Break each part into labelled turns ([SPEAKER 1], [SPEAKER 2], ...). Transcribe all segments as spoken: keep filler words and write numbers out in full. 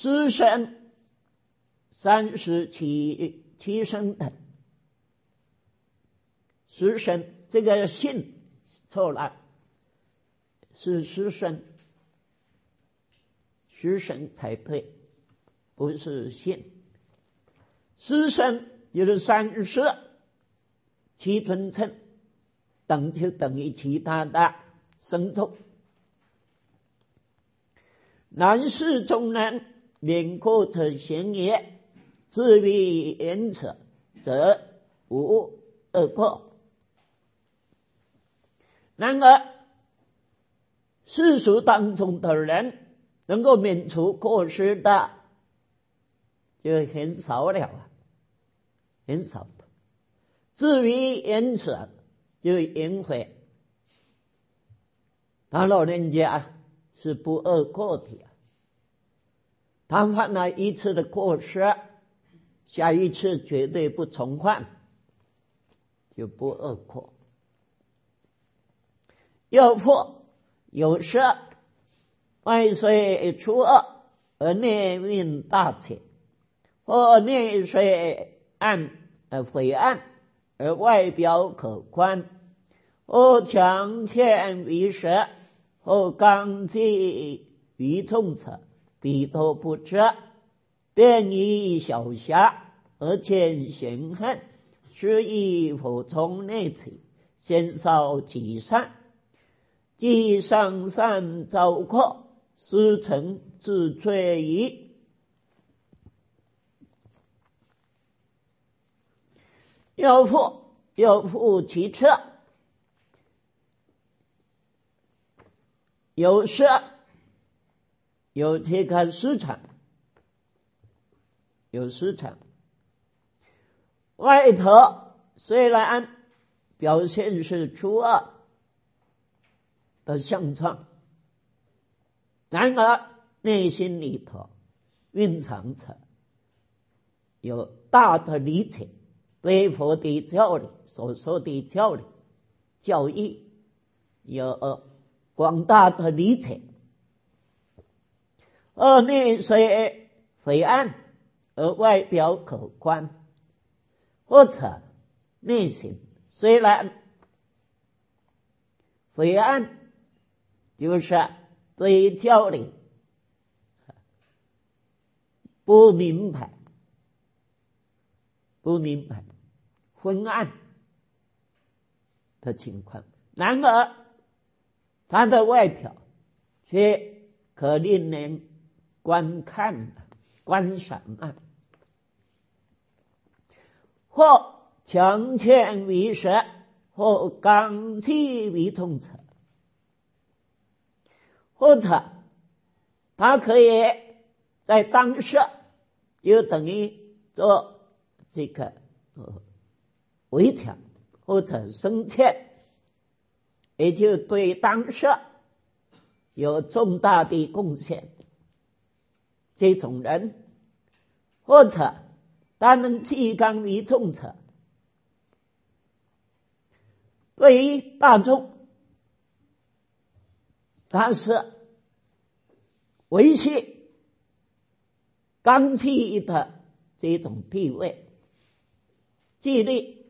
[SPEAKER 1] 师生三十七七生等，师生这个姓错了，是师生，师生才对，不是姓。师生就是三十七尊称，等就等于其他的生众。男士中人，免过特贤也，至于言者，则无恶过。然而世俗当中的人能够免除过失的就很少了啊，很少的。至于言者，就颜回，他老人家是不贰过的，他犯了一次的过失，下一次绝对不重犯，就不贰过。又复有时外虽初二而内蕴大浅，或内虽暗而晦暗而外表可观，或强欠于实，或刚愎于众者，彼都不知，便以小瑕而见嫌恨，是亦否从内体，先烧己善，既上善糟粕，师承自罪矣。又复又复其次，有时有这个市场，有市场外头虽然表现是初二的相状，然而内心里头蕴藏着有大的理解，对佛的教理所说的教理教义有广大的理解，而内虽晦暗而外表可观，或者内心虽然晦暗，就是对教理不明白，不明白昏暗的情况，然而他的外表却可令人观看观赏啊，或强欠于实，或刚愎于众者，或者他可以在当时就等于做这个呃微调或者生欠，也就对当时有重大的贡献，这种人，或者他能济刚于众者，对于大众他是维系刚愎的这种地位，纪律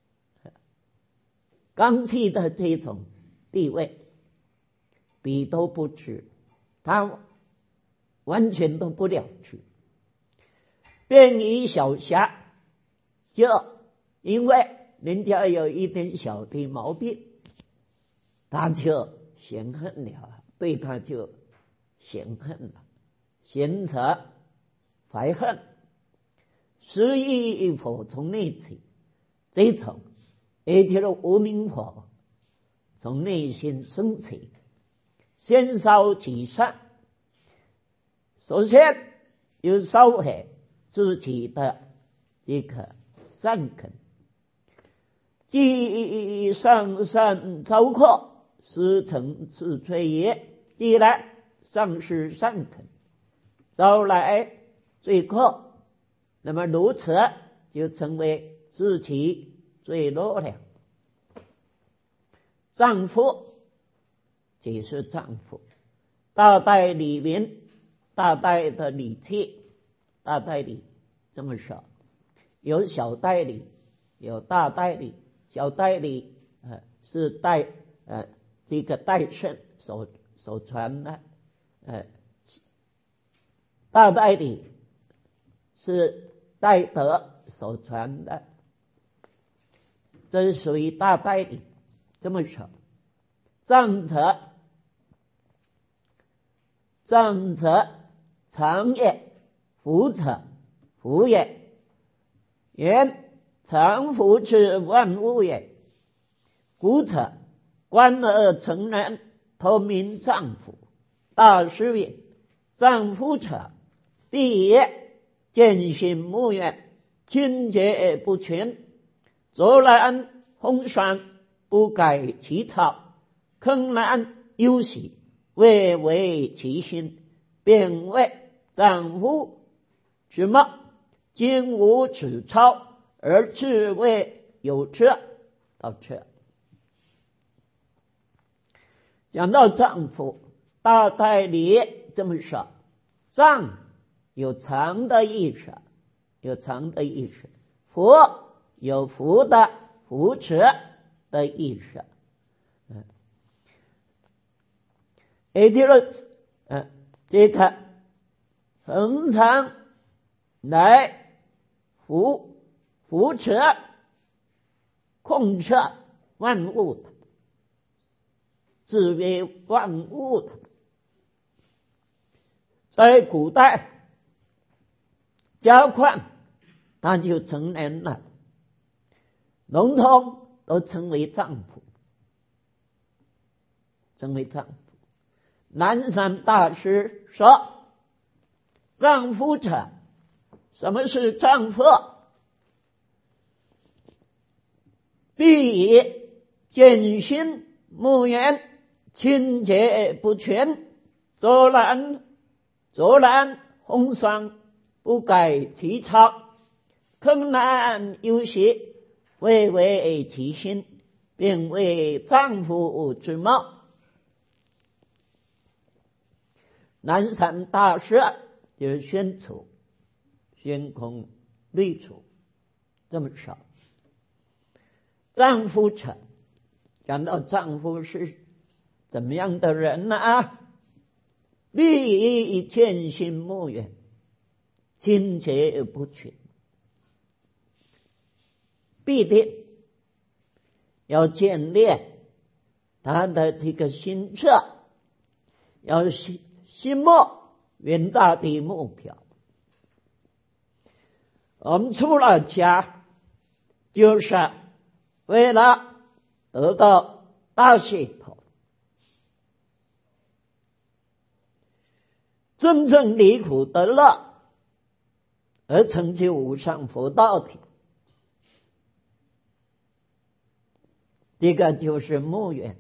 [SPEAKER 1] 刚愎的这种地位，彼都不知，他完全都不了知，便以小瑕，就因为人家有一点小的毛病，他就嫌恨了，对他就嫌恨了，嫌者怀恨，是亦否从内体，这种也就是无明火从内心升起，先烧己善，首先有烧毁自己的这个善根，既上善糟粕，师承自罪也。既然上是善根，招来罪过，那么如此就成为自己坠落了。丈夫即是丈夫，大代里面大袋的礼器，大袋礼这么说，有小袋礼，有大袋礼。小袋礼呃是代呃这个代圣所所传的，呃大袋礼是代德所传的，这是属于大袋礼。这么说，杖则杖则常也，福者福也，言常福之万物也。故者观而成人，投名丈夫，大师也。丈夫者，必也见行目远，清洁不全，卓然风霜，不改其草，坑然忧喜，未为其心，便为丈夫之貌，今无此操，而自谓有车。到这讲到丈夫，大袋礼这么说，丈有长的意思，有长的意思，福有福的扶持的意思。嗯，也就是嗯，这个恒常来扶扶持控制万物的，自为万物的。在古代家况他就成人了，笼统都称为丈夫，称为丈夫。南山大师说，丈夫者，什么是丈夫？必以见心目远，清洁不全，卓然卓然风霜，不改其操，坑然忧喜，未为其心，便为丈夫之貌。南山大师就是宣楚，宣孔律楚这么说。丈夫者，讲到丈夫是怎么样的人呢？啊，必以见心目远，清洁不全，必定要建立他的这个心智，要心心目远大的目标。我们出了家，就是为了得到大解脱，真正离苦得乐，而成就无上佛道的，这个就是目远，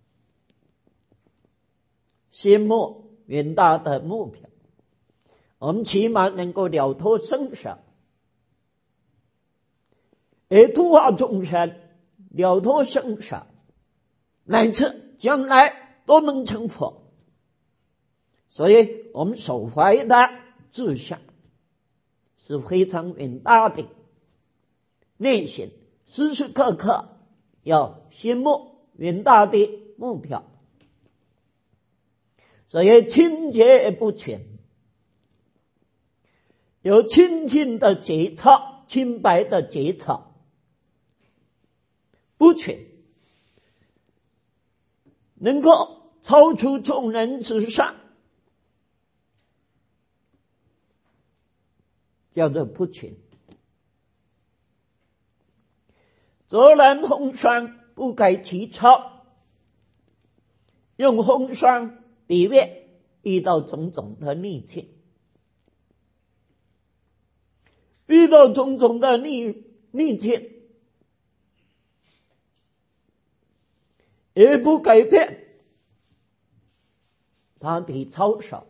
[SPEAKER 1] 心目远大的目标。我们起码能够了脱生死，而度化众生，了脱生死，乃至将来都能成佛。所以我们所怀的志向是非常远大的，内心时时刻刻要心目远大的目标。所以清洁不全，有清净的节操，清白的节操，不全，能够超出众人之上，叫做不全。卓然风霜，不改其操，用风霜比喻遇到种种的逆境，遇到种种的逆逆境，也不改变他的操守，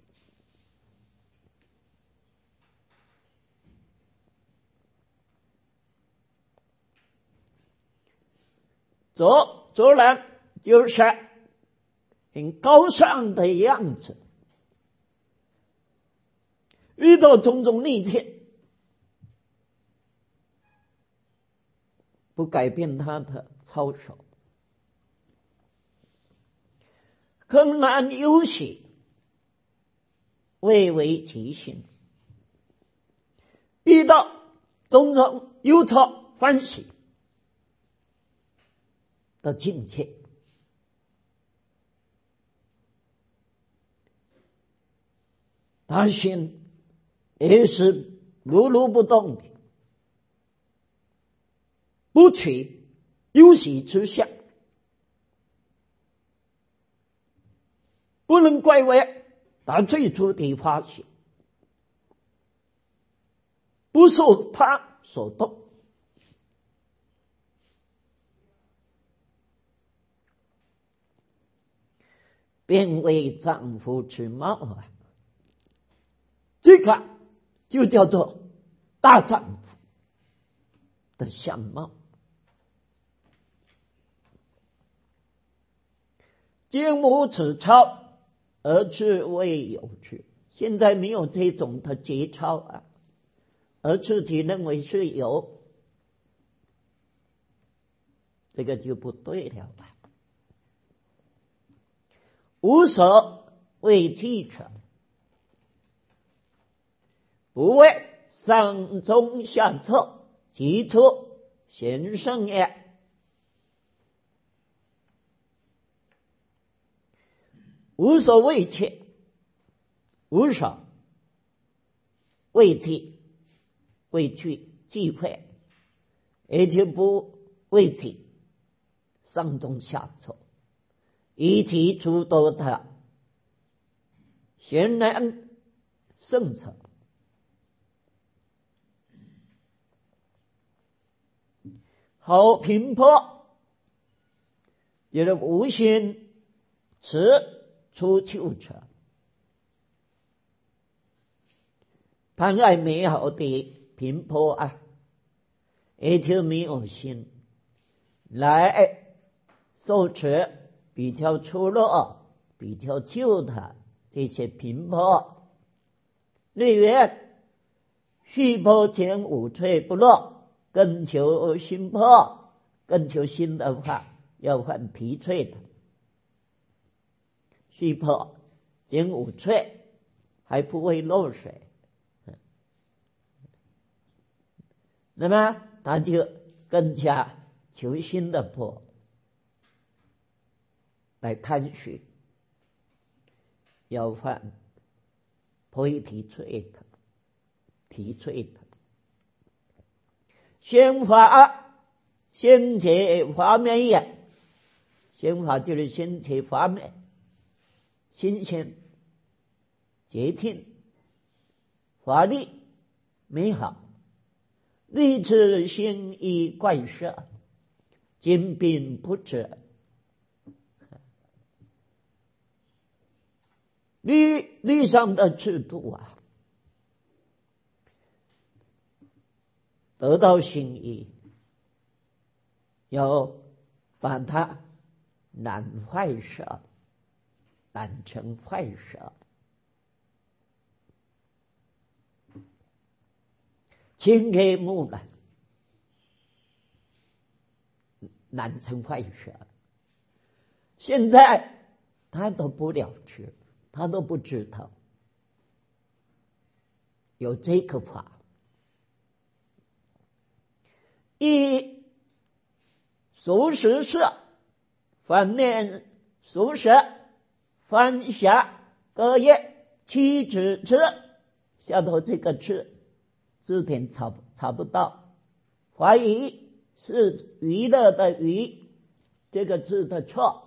[SPEAKER 1] 卓卓然就是很高尚的样子， 遇到种种逆境，不改变他的操守，更难忧喜，蔚为其心。遇到种种忧愁欢喜的境界，他心也是如如不动的，不取忧喜之相，不能怪为他最初的发心，不受他所动。便为丈夫之貌啊，这个就叫做大丈夫的相貌。今无此操，而自谓有之。现在没有这种的节操啊，而自己认为是有，这个就不对了吧。无所谓记者，不为上中下策，其出贤圣也。无所畏怯，无所畏惧，畏惧忌讳，也就不畏惧上中下策，以其诸多的贤人圣者。好平坡，也是无心持出丘者，贪爱美好的平坡啊，也就没有心来受持比较粗陋、比较旧的这些平坡。例曰：续坡前五翠不落，更求新坡，更求新的话要换皮翠的。续坡前五翠还不会漏水，那么他就更加求新的坡来贪取，要换颇皮翠的皮翠的。先法先解法美也，先法就是先解法美，新鲜洁净华丽美好，立志心意怪色，精并不止。律律上的制度啊，得到心意，要把它染坏色，染成坏色，青黑木染，染成坏色。现在他都不了知，他都不知道有这个法。一熟识色，反面熟识，翻霞隔夜，七指之下头这个字字典查查不到，怀疑是娱乐的娱这个字的错。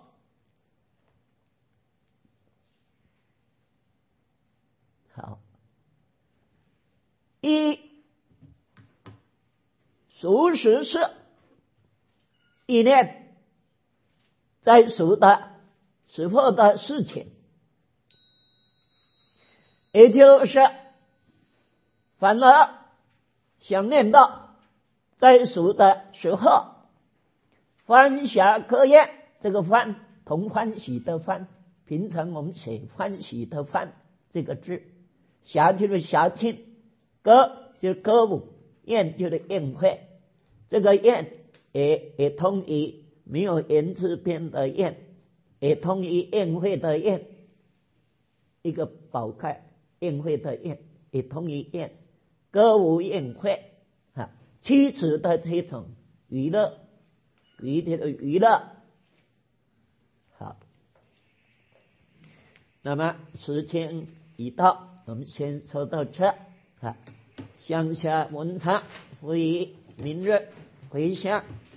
[SPEAKER 1] 好，一熟识色，一念在熟的时候的事情，也就是反而想念到在熟的时候，欢霞客宴，这个欢同欢喜的欢，平常我们写欢喜的欢这个字， 辖就是辖庆，歌就是歌舞，宴就是宴会。这个宴也也通于没有言字边的宴，也通于宴会的宴，一个宝盖宴会的宴，也通于宴，歌舞宴会啊，妻子的这种娱乐，娱的娱乐。好，那么时间已到，我们先说到这啊。乡下文茶会明日回乡。